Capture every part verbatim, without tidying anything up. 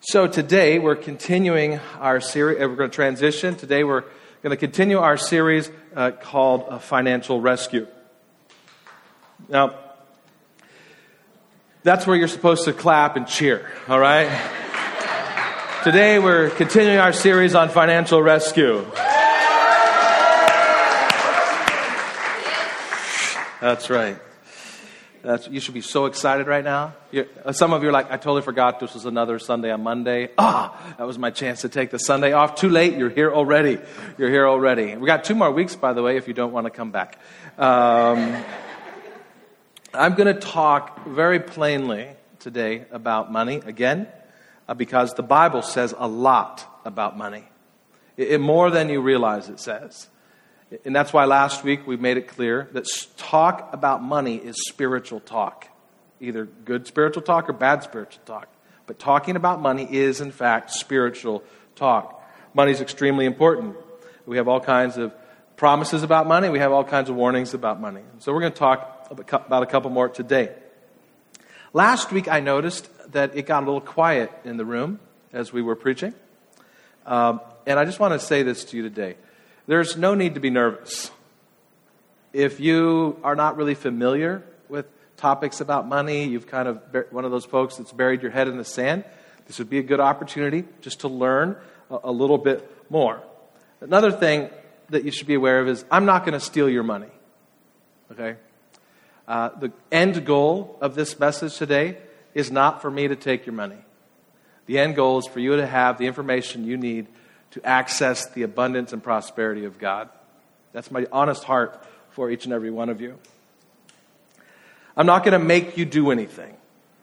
So today we're continuing our series. We're going to transition. Today we're going to continue our series uh, called uh, Financial Rescue. Now, that's where you're supposed to clap and cheer, all right? Today we're continuing our series on financial rescue. That's right. That's, you should be so excited right now. You're, some of you are like, I totally forgot this was another Sunday on Monday. Ah, that was my chance to take the Sunday off. Too late. You're here already. You're here already. We got two more weeks, by the way, if you don't want to come back. Um, I'm going to talk very plainly today about money again, uh, because the Bible says a lot about money. It, it more than you realize it says. And that's why last week we made it clear that talk about money is spiritual talk. Either good spiritual talk or bad spiritual talk. But talking about money is, in fact, spiritual talk. Money is extremely important. We have all kinds of promises about money. We have all kinds of warnings about money. So we're going to talk about a couple more today. Last week I noticed that it got a little quiet in the room as we were preaching. Um, and I just want to say this to you today. There's no need to be nervous. If you are not really familiar with topics about money, you've kind of one of those folks that's buried your head in the sand, this would be a good opportunity just to learn a, a little bit more. Another thing that you should be aware of is I'm not going to steal your money. Okay? Uh, the end goal of this message today is not for me to take your money. The end goal is for you to have the information you need to access the abundance and prosperity of God. That's my honest heart for each and every one of you. I'm not going to make you do anything.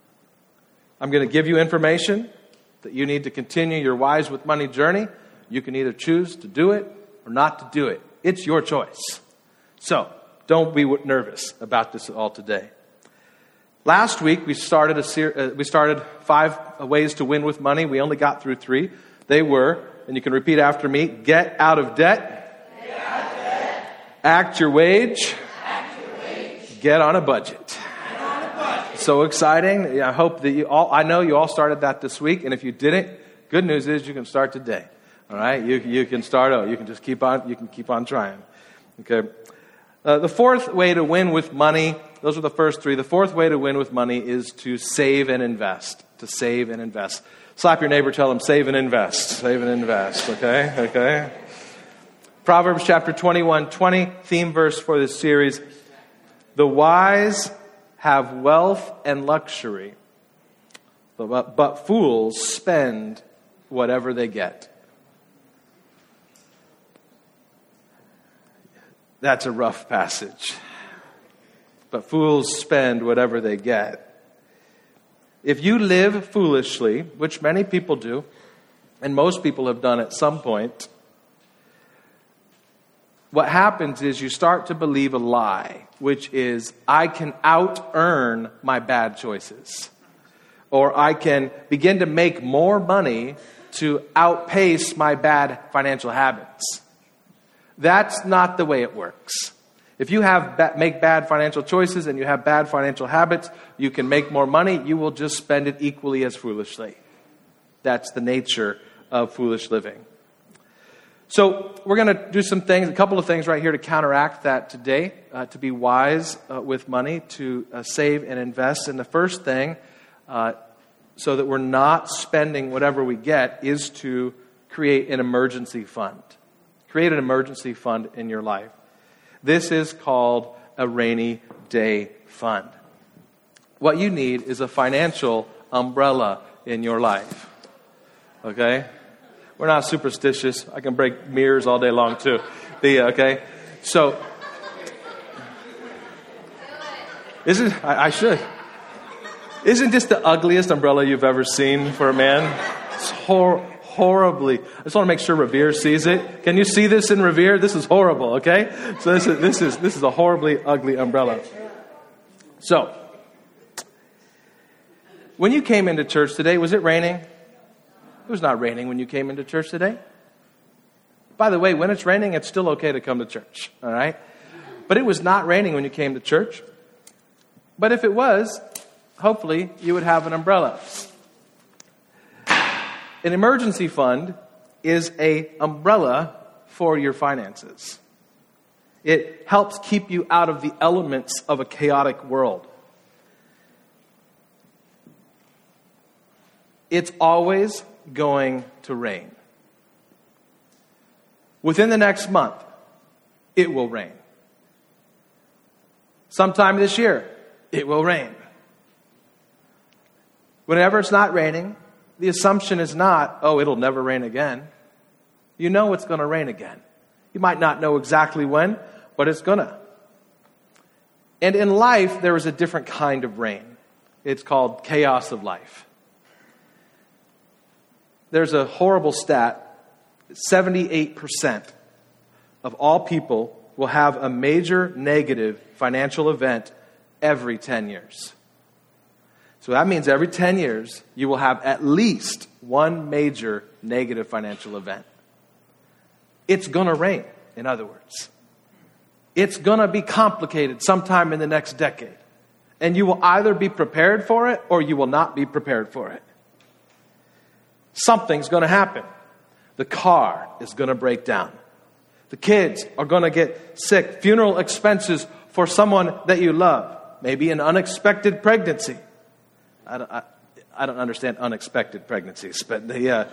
I'm going to give you information that you need to continue your Wise with Money journey. You can either choose to do it or not to do it. It's your choice. So, don't be nervous about this at all today. Last week we started a ser- uh, we started five ways to win with money. We only got through three. They were, and you can repeat after me, get out of debt, get out of debt. Act, your wage. Act your wage, get on a budget. Get on a budget. So exciting. I hope that you all, I know you all started that this week, and if you didn't, good news is you can start today. All right? You, you can start out. You can just keep on, you can keep on trying. Okay. Uh, the fourth way to win with money, those are the first three. The fourth way to win with money is to save and invest. To save and invest. Slap your neighbor, tell him, save and invest. Save and invest, okay? Okay? Proverbs chapter twenty-one twenty, theme verse for this series. The wise have wealth and luxury, but, but fools spend whatever they get. That's a rough passage. But fools spend whatever they get. If you live foolishly, which many people do, and most people have done at some point, what happens is you start to believe a lie, which is, I can out-earn my bad choices. Or I can begin to make more money to outpace my bad financial habits. That's not the way it works. If you have ba- make bad financial choices and you have bad financial habits, you can make more money. You will just spend it equally as foolishly. That's the nature of foolish living. So we're going to do some things, a couple of things right here to counteract that today, uh, to be wise uh, with money, to uh, save and invest. And the first thing, uh, so that we're not spending whatever we get, is to create an emergency fund. Create an emergency fund in your life. This is called a rainy day fund. What you need is a financial umbrella in your life. Okay? We're not superstitious. I can break mirrors all day long too. The, okay? So, isn't, I, I should. Isn't this the ugliest umbrella you've ever seen for a man? It's hor- horribly. I just want to make sure Revere sees it. Can you see this in Revere? This is horrible, okay? So this is this is this is a horribly ugly umbrella. So, when you came into church today, was it raining? It was not raining when you came into church today. By the way, when it's raining, it's still okay to come to church, all right? But it was not raining when you came to church. But if it was, hopefully you would have an umbrella. An emergency fund is an umbrella for your finances. It helps keep you out of the elements of a chaotic world. It's always going to rain. Within the next month, it will rain. Sometime this year, it will rain. Whenever it's not raining, the assumption is not, oh, it'll never rain again. You know it's going to rain again. You might not know exactly when, but it's going to. And in life, there is a different kind of rain. It's called chaos of life. There's a horrible stat. seventy-eight percent of all people will have a major negative financial event every ten years. So that means every ten years, you will have at least one major negative financial event. It's going to rain, in other words. It's going to be complicated sometime in the next decade. And you will either be prepared for it or you will not be prepared for it. Something's going to happen. The car is going to break down. The kids are going to get sick. Funeral expenses for someone that you love. Maybe an unexpected pregnancy. I don't, I, I don't understand unexpected pregnancies, but the, uh,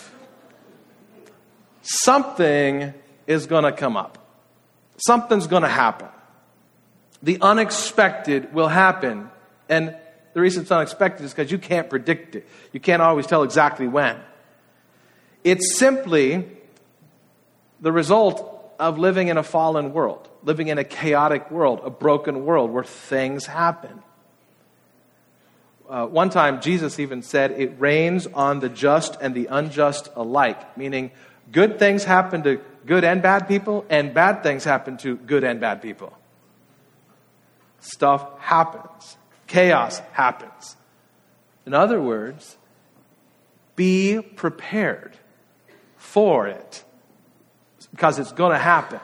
something is going to come up. Something's going to happen. The unexpected will happen. And the reason it's unexpected is because you can't predict it. You can't always tell exactly when. It's simply the result of living in a fallen world, living in a chaotic world, a broken world where things happen. Uh, one time, Jesus even said, it rains on the just and the unjust alike, meaning good things happen to good and bad people, and bad things happen to good and bad people. Stuff happens. Chaos happens. In other words, be prepared for it, because it's going to happen.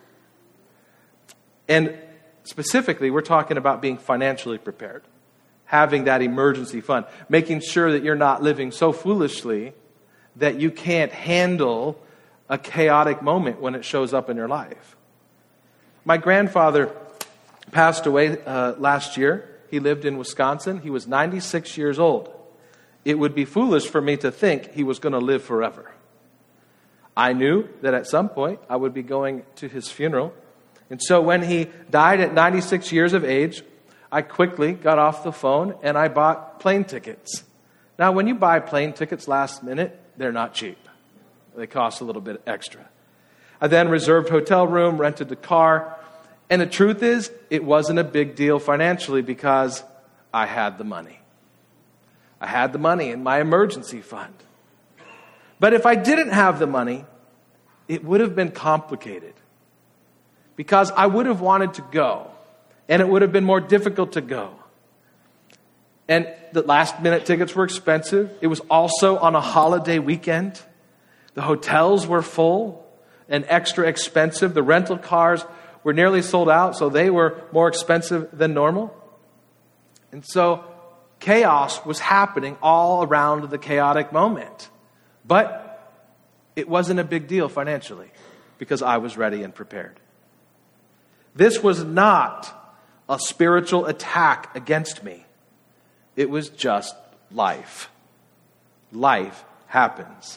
And specifically, we're talking about being financially prepared. Having that emergency fund. Making sure that you're not living so foolishly that you can't handle a chaotic moment when it shows up in your life. My grandfather passed away uh, last year. He lived in Wisconsin. He was ninety-six years old. It would be foolish for me to think he was going to live forever. I knew that at some point I would be going to his funeral. And so when he died at ninety-six years of age, I quickly got off the phone and I bought plane tickets. Now, when you buy plane tickets last minute, they're not cheap. They cost a little bit extra. I then reserved hotel room, rented a car. And the truth is, it wasn't a big deal financially because I had the money. I had the money in my emergency fund. But if I didn't have the money, it would have been complicated. Because I would have wanted to go. And it would have been more difficult to go. And the last minute tickets were expensive. It was also on a holiday weekend. The hotels were full and extra expensive. The rental cars were nearly sold out, so they were more expensive than normal. And so chaos was happening all around the chaotic moment. But it wasn't a big deal financially because I was ready and prepared. This was not a spiritual attack against me. It was just life. Life happens.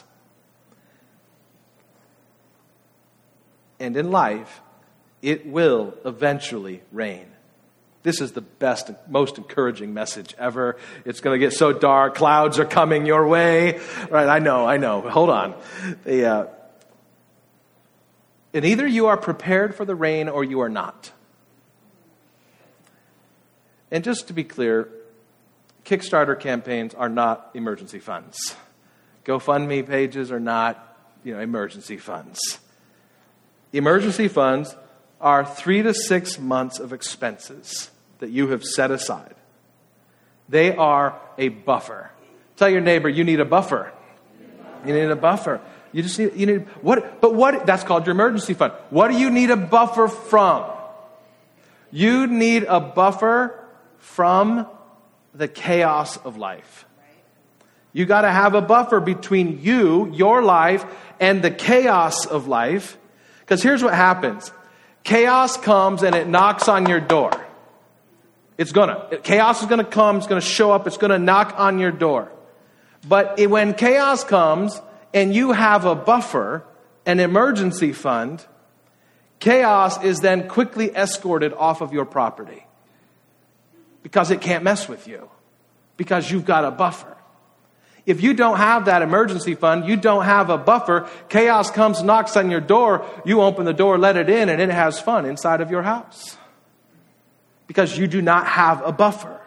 And in life, it will eventually rain. This is the best, most encouraging message ever. It's going to get so dark. Clouds are coming your way. Right, I know, I know. Hold on. The, uh, and either you are prepared for the rain or you are not. And just to be clear, Kickstarter campaigns are not emergency funds. GoFundMe pages are not, you know, emergency funds. Emergency funds are three to six months of expenses that you have set aside. They are a buffer. Tell your neighbor, you need a buffer. You need a buffer. You just need, you need, what, but what, that's called your emergency fund. What do you need a buffer from? You need a buffer from the chaos of life. You got to have a buffer between you, your life, and the chaos of life. Because here's what happens. Chaos comes and it knocks on your door. It's gonna. Chaos is gonna come, it's gonna show up, it's gonna knock on your door. But it, when chaos comes and you have a buffer, an emergency fund, chaos is then quickly escorted off of your property. Because it can't mess with you. Because you've got a buffer. If you don't have that emergency fund, you don't have a buffer, chaos comes, knocks on your door, you open the door, let it in, and it has fun inside of your house. Because you do not have a buffer.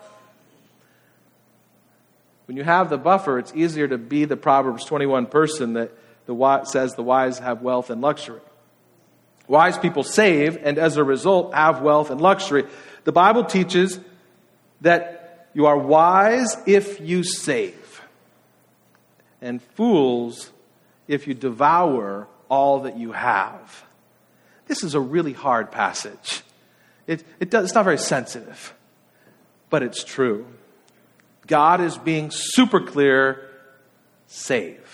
When you have the buffer, it's easier to be the Proverbs twenty-one person that the wise, says the wise have wealth and luxury. Wise people save, and as a result, have wealth and luxury. The Bible teaches that you are wise if you save, and fools if you devour all that you have. This is a really hard passage. It, it does, it's not very sensitive, but it's true. God is being super clear, save.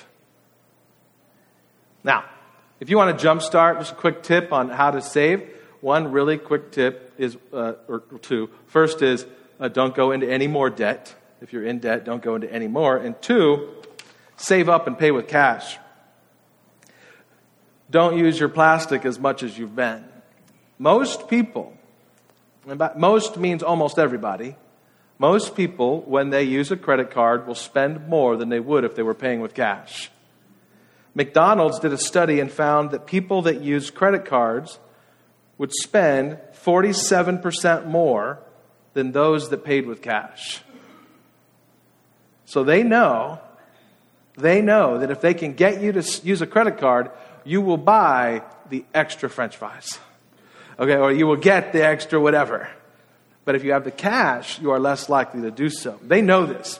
Now, if you want to jumpstart, just a quick tip on how to save. One really quick tip is, uh, or two. First is, uh, don't go into any more debt. If you're in debt, don't go into any more. And two, save up and pay with cash. Don't use your plastic as much as you've been. Most people, and by most means almost everybody, most people, when they use a credit card, will spend more than they would if they were paying with cash. McDonald's did a study and found that people that use credit cards would spend forty-seven percent more than those that paid with cash. So they know, they know that if they can get you to use a credit card, you will buy the extra French fries. Okay, or you will get the extra whatever. But if you have the cash, you are less likely to do so. They know this.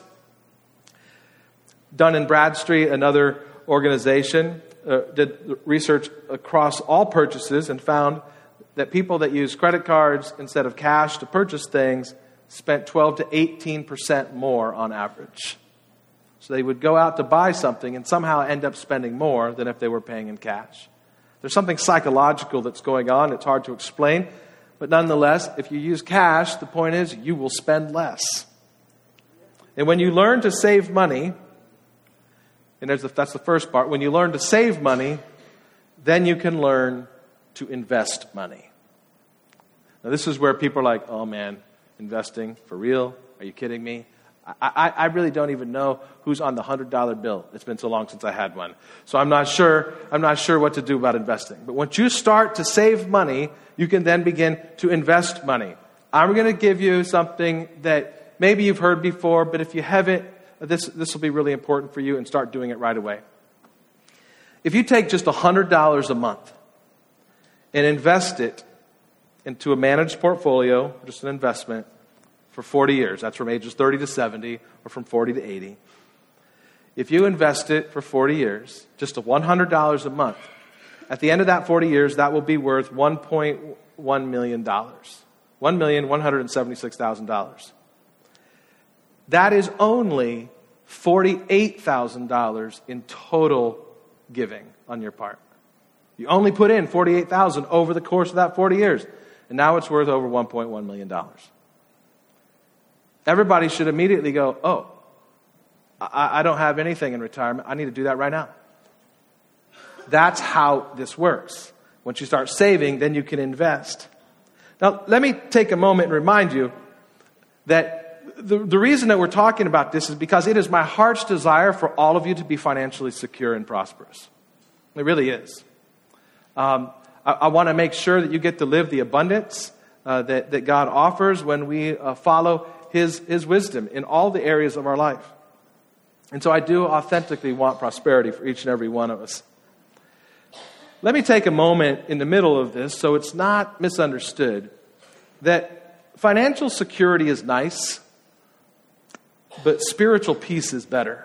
Dun and Bradstreet, another organization, uh, did research across all purchases and found that people that use credit cards instead of cash to purchase things spent twelve to eighteen percent more on average. So they would go out to buy something and somehow end up spending more than if they were paying in cash. There's something psychological that's going on. It's hard to explain. But nonetheless, if you use cash, the point is you will spend less. And when you learn to save money, and there's the, that's the first part, when you learn to save money, then you can learn to invest money. Now this is where people are like, oh man, investing for real? Are you kidding me? I, I, I really don't even know who's on the one hundred dollar bill. It's been so long since I had one. So I'm not sure, I'm not sure what to do about investing. But once you start to save money, you can then begin to invest money. I'm going to give you something that maybe you've heard before, but if you haven't, this, this will be really important for you, and start doing it right away. If you take just one hundred dollars a month and invest it into a managed portfolio, just an investment, for forty years. That's from ages thirty to seventy, or from forty to eighty. If you invest it for forty years, just one hundred dollars a month, at the end of that forty years, that will be worth one point one million dollars. one million one hundred seventy-six thousand dollars. That is only forty-eight thousand dollars in total giving on your part. You only put in forty-eight thousand dollars over the course of that forty years, and now it's worth over one point one million dollars. Everybody should immediately go, oh, I, I don't have anything in retirement. I need to do that right now. That's how this works. Once you start saving, then you can invest. Now, let me take a moment and remind you that the, the reason that we're talking about this is because it is my heart's desire for all of you to be financially secure and prosperous. It really is. Um, I, I want to make sure that you get to live the abundance uh, that, that God offers when we uh, follow His, his wisdom in all the areas of our life. And so I do authentically want prosperity for each and every one of us. Let me take a moment in the middle of this so it's not misunderstood that financial security is nice, but spiritual peace is better.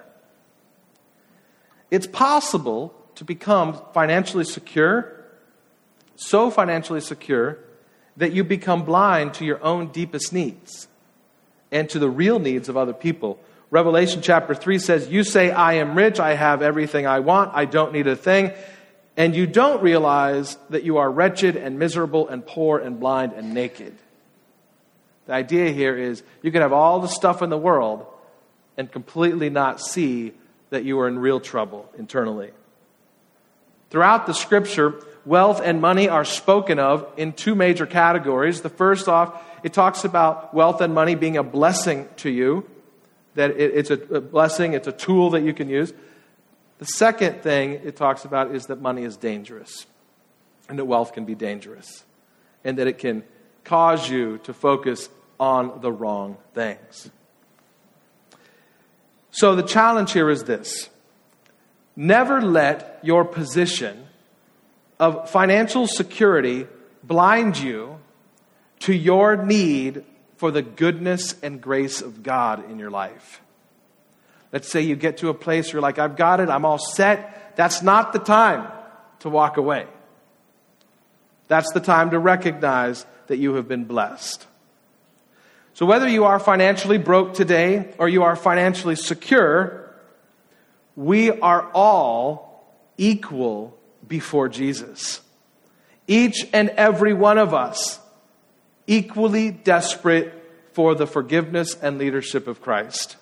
It's possible to become financially secure, so financially secure that you become blind to your own deepest needs and to the real needs of other people, Revelation chapter three says, you say, I am rich, I have everything I want, I don't need a thing. And you don't realize that you are wretched and miserable and poor and blind and naked. The idea here is you can have all the stuff in the world and completely not see that you are in real trouble internally. Throughout the scripture, wealth and money are spoken of in two major categories. The first off, it talks about wealth and money being a blessing to you, that it, it's a, a blessing, it's a tool that you can use. The second thing it talks about is that money is dangerous, and that wealth can be dangerous, and that it can cause you to focus on the wrong things. So the challenge here is this. Never let your position of financial security blind you to your need for the goodness and grace of God in your life. Let's say you get to a place where you're like, I've got it, I'm all set. That's not the time to walk away. That's the time to recognize that you have been blessed. So whether you are financially broke today or you are financially secure, we are all equal before Jesus. Each and every one of us equally desperate for the forgiveness and leadership of Christ.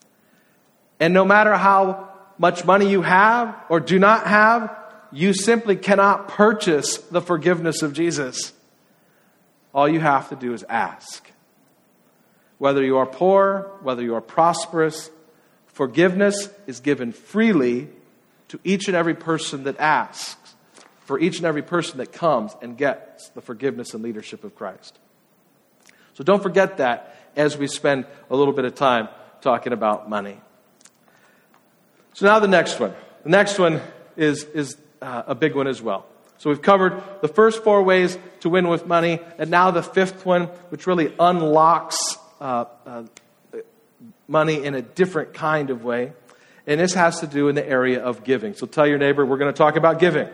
And no matter how much money you have or do not have, you simply cannot purchase the forgiveness of Jesus. All you have to do is ask. Whether you are poor, whether you are prosperous, forgiveness is given freely to each and every person that asks, for each and every person that comes and gets the forgiveness and leadership of Christ. So don't forget that as we spend a little bit of time talking about money. So now the next one. The next one is, is uh, a big one as well. So we've covered the first four ways to win with money, and now the fifth one, which really unlocks uh, uh, money in a different kind of way. And this has to do in the area of giving. So tell your neighbor, we're going to talk about giving.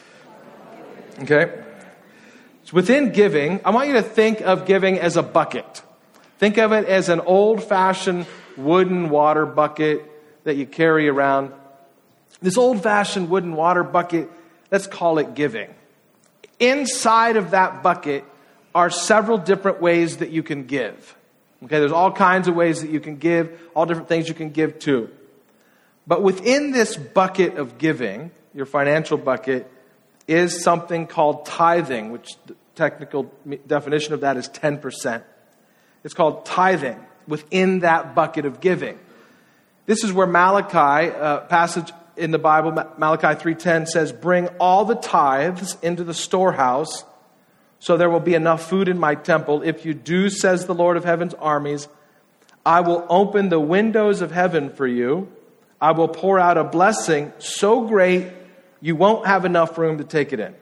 Okay? So within giving, I want you to think of giving as a bucket. Think of it as an old-fashioned wooden water bucket that you carry around. This old-fashioned wooden water bucket, let's call it giving. Inside of that bucket are several different ways that you can give. Okay, there's all kinds of ways that you can give, all different things you can give to. But within this bucket of giving, your financial bucket, is something called tithing, which the technical definition of that is ten percent. It's called tithing within that bucket of giving. This is where Malachi, uh, passage in the Bible, Malachi three ten says, bring all the tithes into the storehouse, so there will be enough food in my temple. If you do, says the Lord of heaven's armies, I will open the windows of heaven for you. I will pour out a blessing so great you won't have enough room to take it in.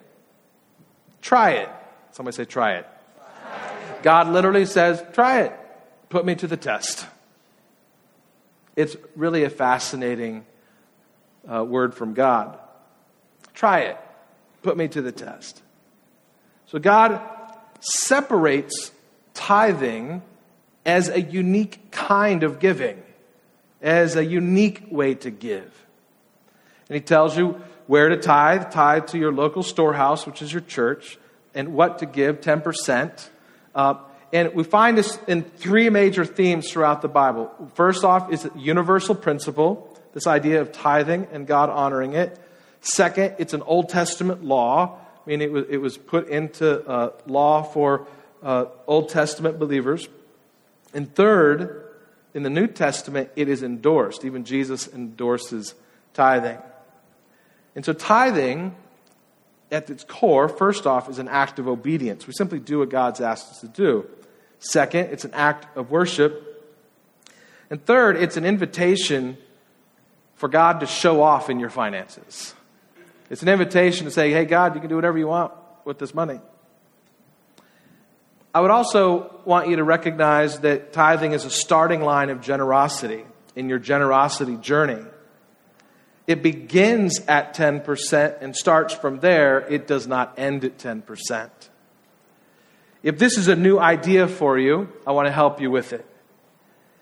Try it. Somebody say, try it. Try it. God literally says, try it. Put me to the test. It's really a fascinating uh, word from God. Try it. Put me to the test. So God separates tithing as a unique kind of giving, as a unique way to give. And He tells you where to tithe, tithe to your local storehouse, which is your church, and what to give, ten percent. Uh, and we find this in three major themes throughout the Bible. First off is a universal principle, this idea of tithing and God honoring it. Second, it's an Old Testament law. I mean, it was, it was put into uh, law for uh, Old Testament believers. And third, in the New Testament, it is endorsed. Even Jesus endorses tithing. And so tithing, at its core, first off, is an act of obedience. We simply do what God's asked us to do. Second, it's an act of worship. And third, it's an invitation for God to show off in your finances. It's an invitation to say, hey, God, you can do whatever you want with this money. I would also want you to recognize that tithing is a starting line of generosity in your generosity journey. It begins at ten percent and starts from there. It does not end at ten percent. If this is a new idea for you, I want to help you with it.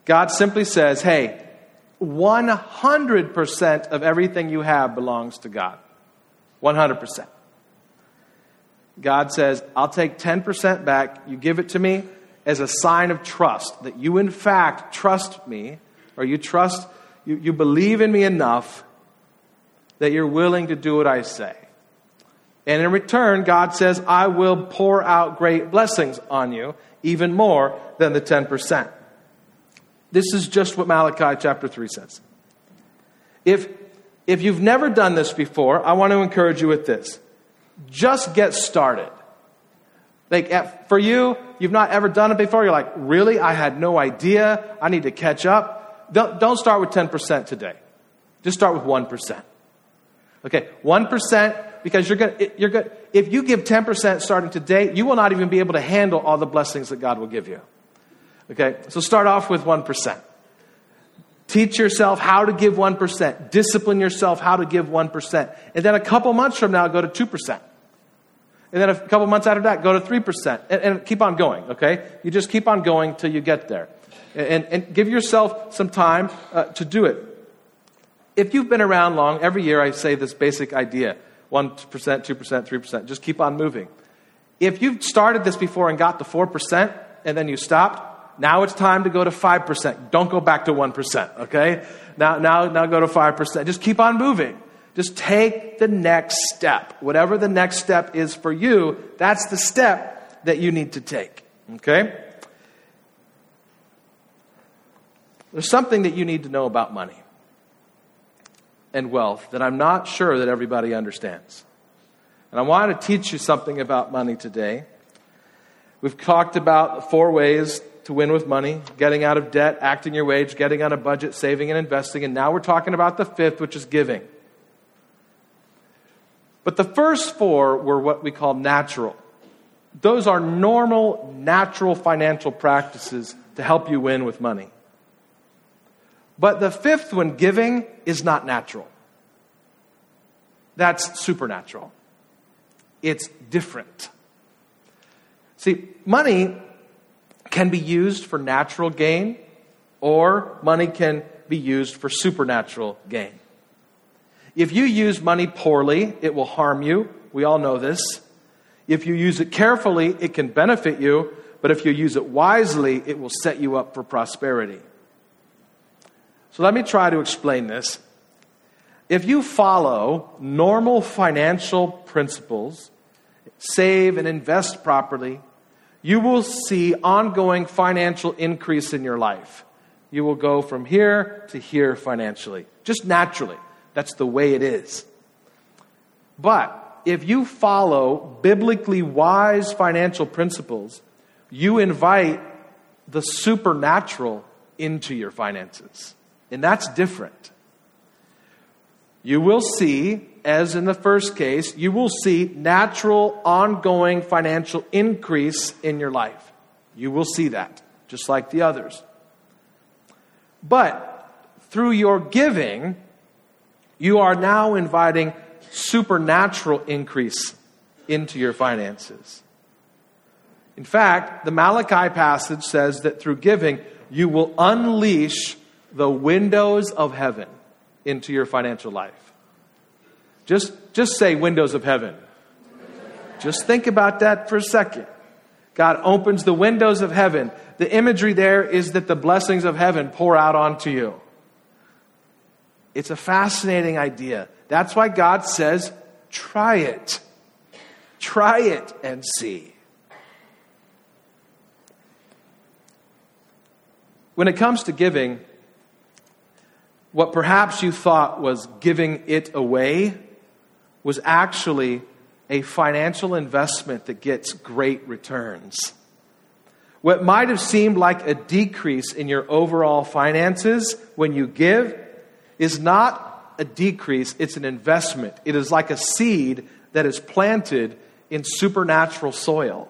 God simply says, hey, one hundred percent of everything you have belongs to God. one hundred percent. God says, I'll take ten percent back. You give it to me as a sign of trust, that you in fact trust me, or you trust, you, you believe in me enough that you're willing to do what I say. And in return, God says, I will pour out great blessings on you, even more than the ten percent. This is just what Malachi chapter three says. If, if you've never done this before, I want to encourage you with this. Just get started. Like at, for you, you've not ever done it before. You're like, really? I had no idea. I need to catch up. Don't, don't start with ten percent today. Just start with one percent. Okay, one percent, because you're going you're going if you give ten percent starting today, you will not even be able to handle all the blessings that God will give you. Okay, so start off with one percent. Teach yourself how to give one percent. Discipline yourself how to give one percent. And then a couple months from now, go to two percent. And then a couple months after that, go to three percent. And, and keep on going, okay? You just keep on going till you get there. And, and give yourself some time uh, to do it. If you've been around long, every year I say this basic idea. one percent, two percent, three percent. Just keep on moving. If you've started this before and got to four percent and then you stopped, now it's time to go to five percent. Don't go back to one percent, okay? Now, now, now go to five percent. Just keep on moving. Just take the next step. Whatever the next step is for you, that's the step that you need to take, okay? There's something that you need to know about money and wealth that I'm not sure that everybody understands. And I want to teach you something about money today. We've talked about four ways to win with money: getting out of debt, acting your wage, getting on a budget, saving and investing. And now we're talking about the fifth, which is giving. But the first four were what we call natural. Those are normal, natural financial practices to help you win with money. But the fifth one, giving, is not natural. That's supernatural. It's different. See, money can be used for natural gain, or money can be used for supernatural gain. If you use money poorly, it will harm you. We all know this. If you use it carefully, it can benefit you. But if you use it wisely, it will set you up for prosperity. So let me try to explain this. If you follow normal financial principles, save and invest properly, you will see ongoing financial increase in your life. You will go from here to here financially, just naturally. That's the way it is. But if you follow biblically wise financial principles, you invite the supernatural into your finances. And that's different. You will see, as in the first case, you will see natural, ongoing financial increase in your life. You will see that, just like the others. But through your giving, you are now inviting supernatural increase into your finances. In fact, the Malachi passage says that through giving, you will unleash the windows of heaven into your financial life. Just, just say windows of heaven. Just think about that for a second. God opens the windows of heaven. The imagery there is that the blessings of heaven pour out onto you. It's a fascinating idea. That's why God says, try it. Try it and see. When it comes to giving, what perhaps you thought was giving it away was actually a financial investment that gets great returns. What might have seemed like a decrease in your overall finances when you give is not a decrease, it's an investment. It is like a seed that is planted in supernatural soil.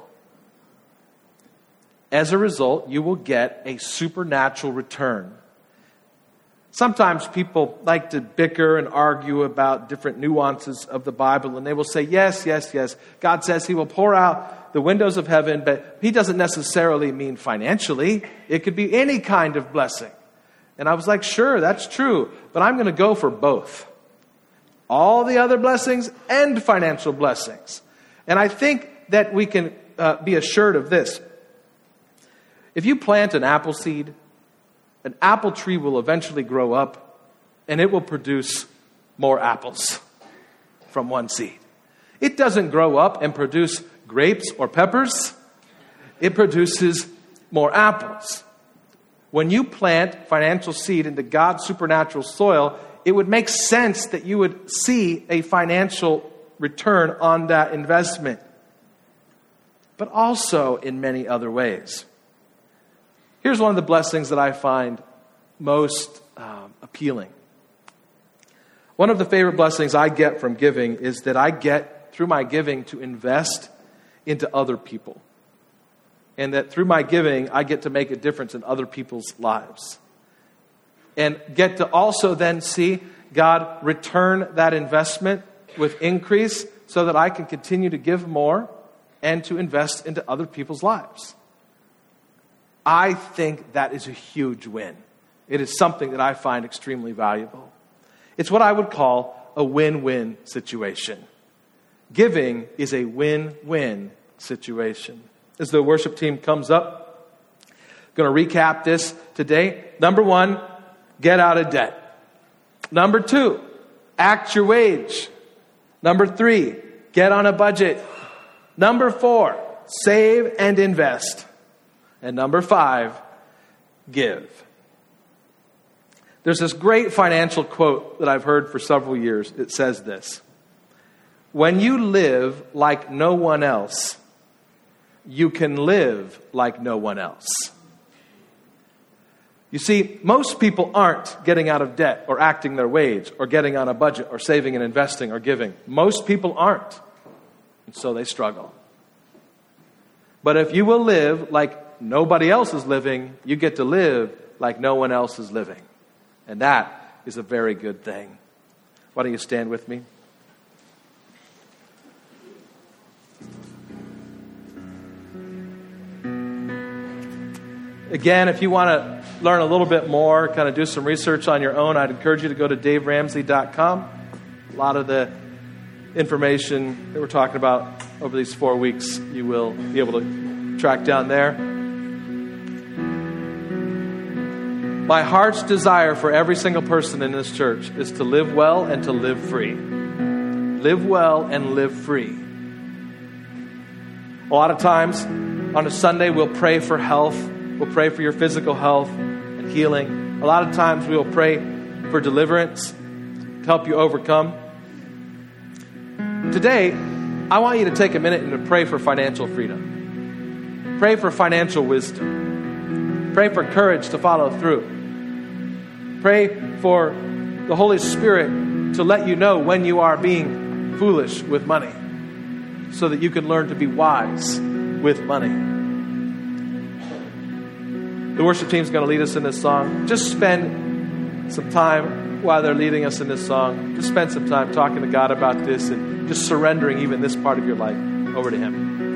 As a result, you will get a supernatural return. Sometimes people like to bicker and argue about different nuances of the Bible, and they will say, yes, yes, yes, God says he will pour out the windows of heaven, but he doesn't necessarily mean financially. It could be any kind of blessing. And I was like, sure, that's true, but I'm going to go for both. All the other blessings and financial blessings. And I think that we can uh, be assured of this. If you plant an apple seed, an apple tree will eventually grow up, and it will produce more apples from one seed. It doesn't grow up and produce grapes or peppers. It produces more apples. When you plant financial seed into God's supernatural soil, it would make sense that you would see a financial return on that investment, but also in many other ways. Here's one of the blessings that I find most um, appealing. One of the favorite blessings I get from giving is that I get, through my giving, to invest into other people. And that through my giving, I get to make a difference in other people's lives. And get to also then see God return that investment with increase so that I can continue to give more and to invest into other people's lives. I think that is a huge win. It is something that I find extremely valuable. It's what I would call a win-win situation. Giving is a win-win situation. As the worship team comes up, I'm going to recap this today. Number one, get out of debt. Number two, act your wage. Number three, get on a budget. Number four, save and invest. And number five, give. There's this great financial quote that I've heard for several years. It says this: when you live like no one else, you can live like no one else. You see, most people aren't getting out of debt or acting their wage or getting on a budget or saving and investing or giving. Most people aren't. And so they struggle. But if you will live like nobody else is living, you get to live like no one else is living. And that is a very good thing. Why don't you stand with me? Again, if you want to learn a little bit more, kind of do some research on your own, I'd encourage you to go to dave ramsey dot com. A lot of the information that we're talking about over these four weeks, you will be able to track down there. My heart's desire for every single person in this church is to live well and to live free. Live well and live free. A lot of times on a Sunday, we'll pray for health. We'll pray for your physical health and healing. A lot of times we will pray for deliverance to help you overcome. Today, I want you to take a minute and to pray for financial freedom. Pray for financial wisdom. Pray for courage to follow through. Pray for the Holy Spirit to let you know when you are being foolish with money so that you can learn to be wise with money. The worship team is going to lead us in this song. Just spend some time while they're leading us in this song. Just spend some time talking to God about this and just surrendering even this part of your life over to Him.